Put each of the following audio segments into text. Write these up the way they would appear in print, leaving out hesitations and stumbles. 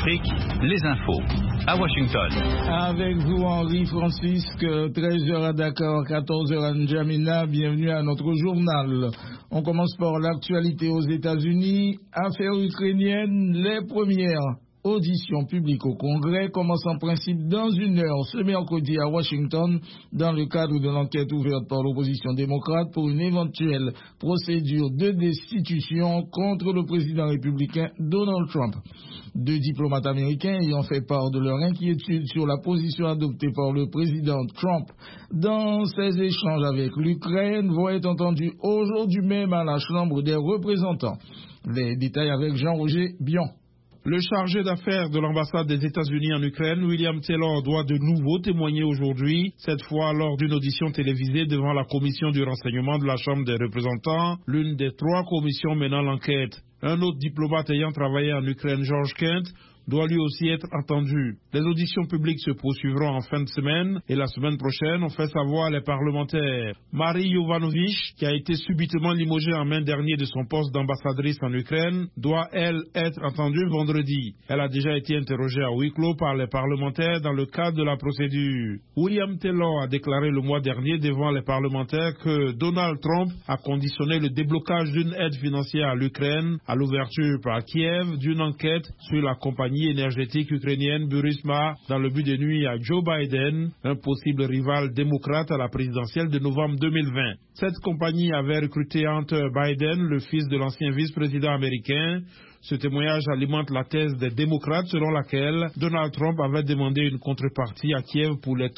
Afrique, les infos. À Washington. Avec vous, Henri Francisque, 13h à Dakar, 14h à N'Djamena. Bienvenue à notre journal. On commence par l'actualité aux États-Unis. Affaires ukrainiennes, les premières auditions publiques au Congrès commencent en principe dans 1 heure ce mercredi à Washington dans le cadre de l'enquête ouverte par l'opposition démocrate pour une éventuelle procédure de destitution contre le président républicain Donald Trump. 2 diplomates américains ayant fait part de leur inquiétude sur la position adoptée par le président Trump dans ses échanges avec l'Ukraine vont être entendus aujourd'hui même à la Chambre des représentants. Les détails avec Jean-Roger Bion. Le chargé d'affaires de l'ambassade des États-Unis en Ukraine, William Taylor, doit de nouveau témoigner aujourd'hui, cette fois lors d'une audition télévisée devant la commission du renseignement de la Chambre des représentants, l'une des 3 commissions menant l'enquête. Un autre diplomate ayant travaillé en Ukraine, George Kent, doit lui aussi être entendu. Les auditions publiques se poursuivront en fin de semaine et la semaine prochaine, on fait savoir les parlementaires. Marie Yovanovitch, qui a été subitement limogée en mai dernier de son poste d'ambassadrice en Ukraine, doit, elle, être entendue vendredi. Elle a déjà été interrogée à huis clos par les parlementaires dans le cadre de la procédure. William Taylor a déclaré le mois dernier devant les parlementaires que Donald Trump a conditionné le déblocage d'une aide financière à l'Ukraine à l'ouverture par Kiev d'une enquête sur la compagnie énergétique ukrainienne Burisma dans le but de nuire à Joe Biden, un possible rival démocrate à la présidentielle de novembre 2020. Cette compagnie avait recruté Hunter Biden, le fils de l'ancien vice-président américain. Ce témoignage alimente la thèse des démocrates selon laquelle Donald Trump avait demandé une contrepartie à Kiev pour les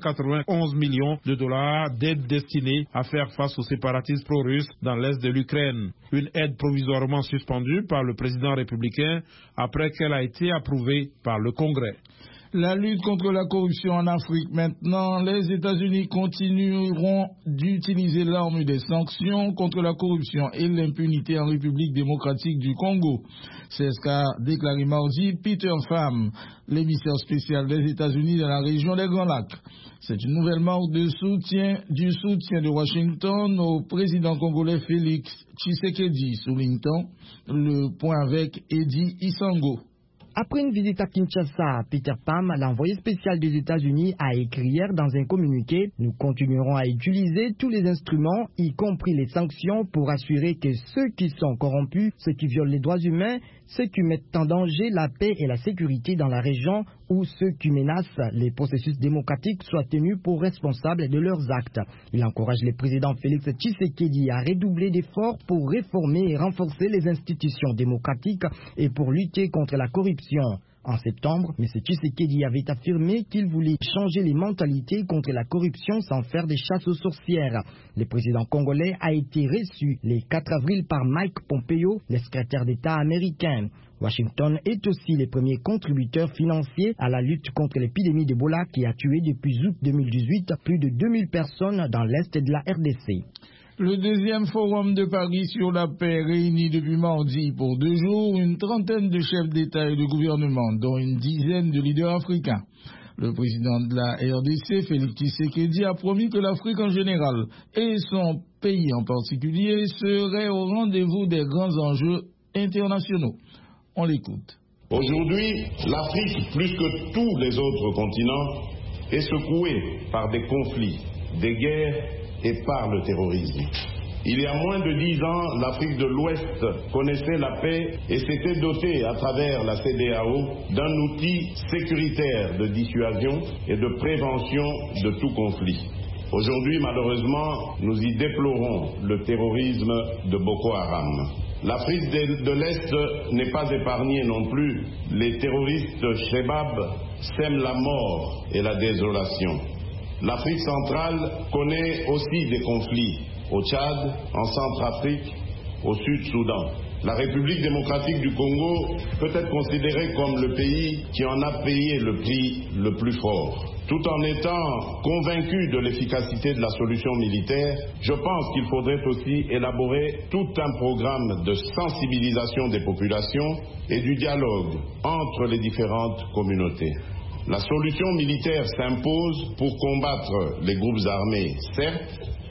391 millions de dollars d'aide destinée à faire face aux séparatistes pro-russes dans l'est de l'Ukraine. Une aide provisoirement suspendue par le président républicain après qu'elle a été approuvée par le Congrès. La lutte contre la corruption en Afrique maintenant, les États-Unis continueront d'utiliser l'arme des sanctions contre la corruption et l'impunité en République démocratique du Congo. C'est ce qu'a déclaré mardi Peter Pham, l'émissaire spécial des États-Unis dans la région des Grands Lacs. C'est une nouvelle marque du soutien de Washington au président congolais Félix Tshisekedi, souligne-t-on. Le point avec Eddie Isango. Après une visite à Kinshasa, Peter Pham, l'envoyé spécial des États-Unis, a écrit hier dans un communiqué « Nous continuerons à utiliser tous les instruments, y compris les sanctions, pour assurer que ceux qui sont corrompus, ceux qui violent les droits humains, ceux qui mettent en danger la paix et la sécurité dans la région ou ceux qui menacent les processus démocratiques soient tenus pour responsables de leurs actes. » Il encourage le président Félix Tshisekedi à redoubler d'efforts pour réformer et renforcer les institutions démocratiques et pour lutter contre la corruption. En septembre, M. Tshisekedi avait affirmé qu'il voulait changer les mentalités contre la corruption sans faire des chasses aux sorcières. Le président congolais a été reçu le 4 avril par Mike Pompeo, le secrétaire d'État américain. Washington est aussi le premier contributeur financier à la lutte contre l'épidémie d'Ebola qui a tué depuis août 2018 plus de 2000 personnes dans l'est de la RDC. Le 2e forum de Paris sur la paix réunit depuis mardi pour 2 jours une trentaine de chefs d'État et de gouvernement, dont une dizaine de leaders africains. Le président de la RDC, Félix Tshisekedi, a promis que l'Afrique en général et son pays en particulier seraient au rendez-vous des grands enjeux internationaux. On l'écoute. Aujourd'hui, l'Afrique, plus que tous les autres continents, est secouée par des conflits, des guerres et par le terrorisme. Il y a moins de 10 ans, l'Afrique de l'Ouest connaissait la paix et s'était dotée à travers la CEDEAO d'un outil sécuritaire de dissuasion et de prévention de tout conflit. Aujourd'hui, malheureusement, nous y déplorons le terrorisme de Boko Haram. L'Afrique de l'Est n'est pas épargnée non plus. Les terroristes Shebab sèment la mort et la désolation. L'Afrique centrale connaît aussi des conflits au Tchad, en Centrafrique, au Sud-Soudan. La République démocratique du Congo peut être considérée comme le pays qui en a payé le prix le plus fort. Tout en étant convaincu de l'efficacité de la solution militaire, je pense qu'il faudrait aussi élaborer tout un programme de sensibilisation des populations et du dialogue entre les différentes communautés. La solution militaire s'impose pour combattre les groupes armés, certes,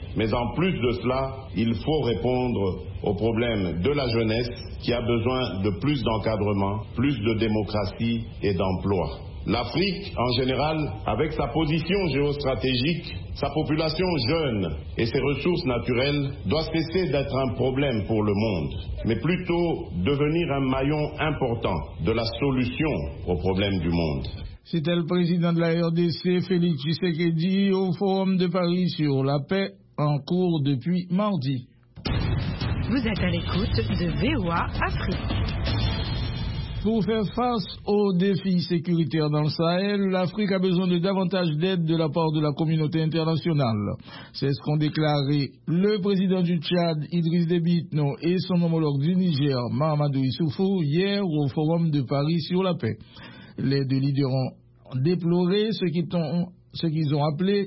Mais en plus de cela, il faut répondre aux problèmes de la jeunesse qui a besoin de plus d'encadrement, plus de démocratie et d'emploi. L'Afrique, en général, avec sa position géostratégique, sa population jeune et ses ressources naturelles, doit cesser d'être un problème pour le monde, mais plutôt devenir un maillon important de la solution aux problèmes du monde. C'était le président de la RDC, Félix Tshisekedi, au Forum de Paris sur la paix, en cours depuis mardi. Vous êtes à l'écoute de VOA Afrique. Pour faire face aux défis sécuritaires dans le Sahel, l'Afrique a besoin de davantage d'aide de la part de la communauté internationale. C'est ce qu'ont déclaré le président du Tchad, Idriss Déby Itno, et son homologue du Niger, Mahamadou Issoufou, hier au Forum de Paris sur la paix. Les deux leaders ont déploré ce qu'ils ont appelé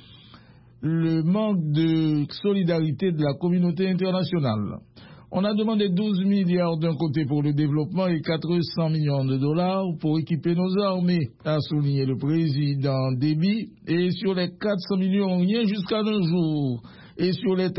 le manque de solidarité de la communauté internationale. On a demandé 12 milliards d'un côté pour le développement et 400 millions de dollars pour équiper nos armées, a souligné le président Déby. Et sur les 400 millions, rien jusqu'à nos jours. Et sur les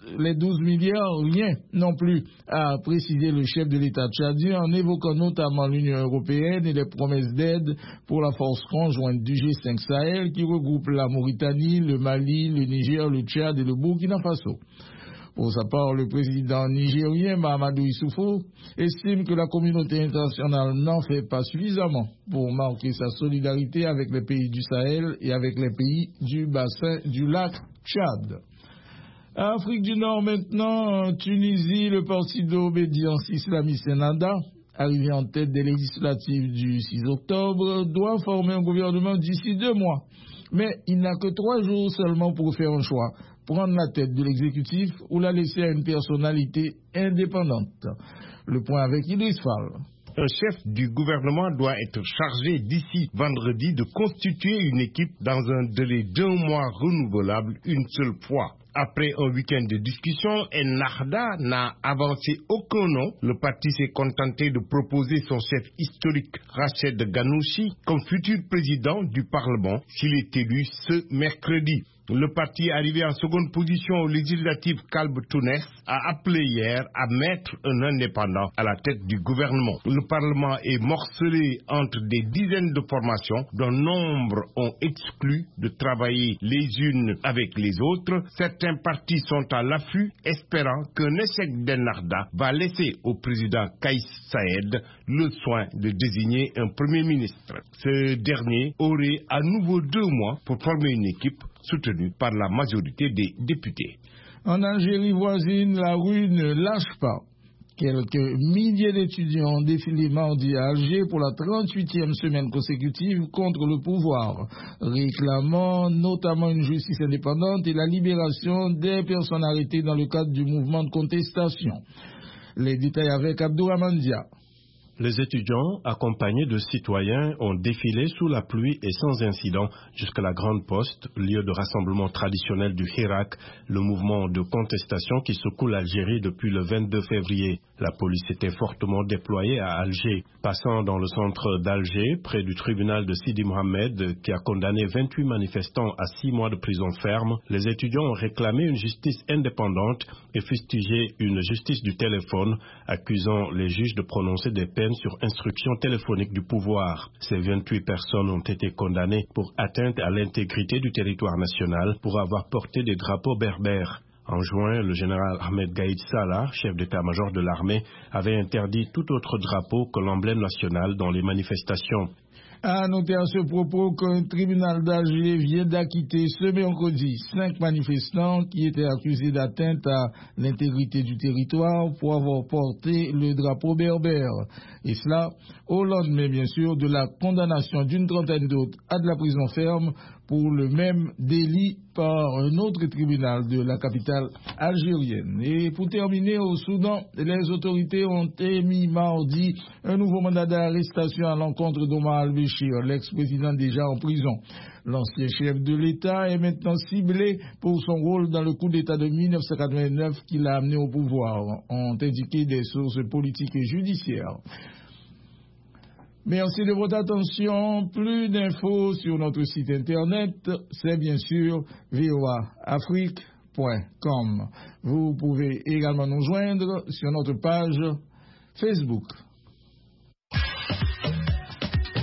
12 milliards, rien non plus, a précisé le chef de l'État tchadien en évoquant notamment l'Union européenne et les promesses d'aide pour la force conjointe du G5 Sahel qui regroupe la Mauritanie, le Mali, le Niger, le Tchad et le Burkina Faso. Pour sa part, le président nigérien Mahamadou Issoufou estime que la communauté internationale n'en fait pas suffisamment pour marquer sa solidarité avec les pays du Sahel et avec les pays du bassin du lac Tchad. Afrique du Nord maintenant, en Tunisie, le parti d'obédience islamiste Ennahda, arrivé en tête des législatives du 6 octobre, doit former un gouvernement d'ici 2 mois. Mais il n'a que 3 jours seulement pour faire un choix, prendre la tête de l'exécutif ou la laisser à une personnalité indépendante. Le point avec Idriss Fall. Un chef du gouvernement doit être chargé d'ici vendredi de constituer une équipe dans un délai d'1 mois renouvelable une seule fois. Après un week-end de discussion, Ennahda n'a avancé aucun nom. Le parti s'est contenté de proposer son chef historique, Rached Ghannouchi, comme futur président du Parlement s'il est élu ce mercredi. Le parti arrivé en seconde position aux législatives Kalb Tounes a appelé hier à mettre un indépendant à la tête du gouvernement. Le Parlement est morcelé entre des dizaines de formations dont nombre ont exclu de travailler les unes avec les autres. Certains partis sont à l'affût, espérant qu'un échec d'Ennahda va laisser au président Kais Saied le soin de désigner un premier ministre. Ce dernier aurait à nouveau 2 mois pour former une équipe soutenue par la majorité des députés. En Algérie voisine, la rue ne lâche pas. Quelques milliers d'étudiants ont défilé mardi à Alger pour la 38e semaine consécutive contre le pouvoir, réclamant notamment une justice indépendante et la libération des personnes arrêtées dans le cadre du mouvement de contestation. Les détails avec Abdourahmane Dia. Les étudiants, accompagnés de citoyens, ont défilé sous la pluie et sans incident jusqu'à la Grande Poste, lieu de rassemblement traditionnel du Hirak, le mouvement de contestation qui secoue l'Algérie depuis le 22 février. La police était fortement déployée à Alger. Passant dans le centre d'Alger, près du tribunal de Sidi Mohamed, qui a condamné 28 manifestants à 6 mois de prison ferme, les étudiants ont réclamé une justice indépendante et fustigé une justice du téléphone, accusant les juges de prononcer des peines sur instruction téléphonique du pouvoir. Ces 28 personnes ont été condamnées pour atteinte à l'intégrité du territoire national pour avoir porté des drapeaux berbères. En juin, le général Ahmed Gaïd Salah, chef d'état-major de l'armée, avait interdit tout autre drapeau que l'emblème national dans les manifestations. À noter à ce propos qu'un tribunal d'Alger vient d'acquitter ce mercredi 5 manifestants qui étaient accusés d'atteinte à l'intégrité du territoire pour avoir porté le drapeau berbère. Et cela au lendemain, bien sûr, de la condamnation d'une trentaine d'autres à de la prison ferme pour le même délit par un autre tribunal de la capitale algérienne. Et pour terminer, au Soudan, les autorités ont émis mardi un nouveau mandat d'arrestation à l'encontre d'Omar al-Béchir, l'ex-président déjà en prison. L'ancien chef de l'État est maintenant ciblé pour son rôle dans le coup d'État de 1989 qui l'a amené au pouvoir, ont indiqué des sources politiques et judiciaires. Merci de votre attention. Plus d'infos sur notre site internet, c'est bien sûr voaafrique.com. Vous pouvez également nous joindre sur notre page Facebook.